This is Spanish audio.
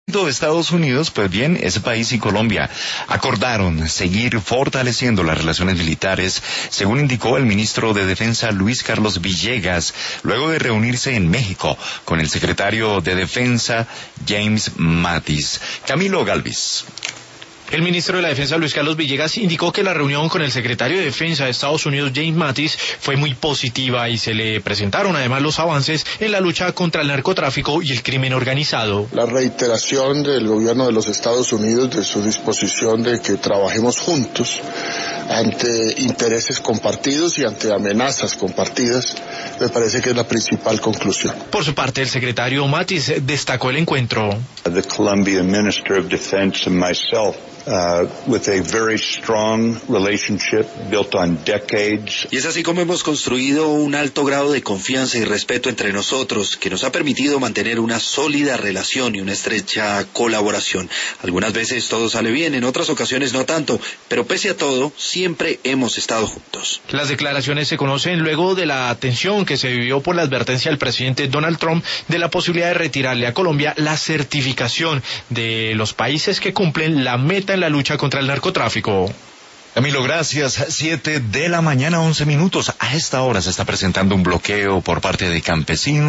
Estados Unidos, pues bien, ese país y Colombia acordaron seguir fortaleciendo las relaciones militares, según indicó el ministro de Defensa Luis Carlos Villegas, luego de reunirse en México con el secretario de Defensa James Mattis. Camilo Galvis. El ministro de la Defensa, Luis Carlos Villegas, indicó que la reunión con el secretario de Defensa de Estados Unidos, James Mattis, fue muy positiva y se le presentaron además los avances en la lucha contra el narcotráfico y el crimen organizado. La reiteración del gobierno de los Estados Unidos de su disposición de que trabajemos juntos ante intereses compartidos y ante amenazas compartidas, me parece que es la principal conclusión. Por su parte, el secretario Mattis destacó el encuentro. The Colombian Minister of Defense and myself with a very strong relationship built on decades. Y es así como hemos construido un alto grado de confianza y respeto entre nosotros, que nos ha permitido mantener una sólida relación y una estrecha colaboración. Algunas veces todo sale bien, en otras ocasiones no tanto, pero pese a todo, siempre hemos estado juntos. Las declaraciones se conocen luego de la tensión que se vivió por la advertencia del presidente Donald Trump de la posibilidad de retirarle a Colombia la certificación de los países que cumplen la meta en la lucha contra el narcotráfico. Camilo, gracias. 7 de la mañana, 11 minutos. A esta hora se está presentando un bloqueo por parte de campesinos.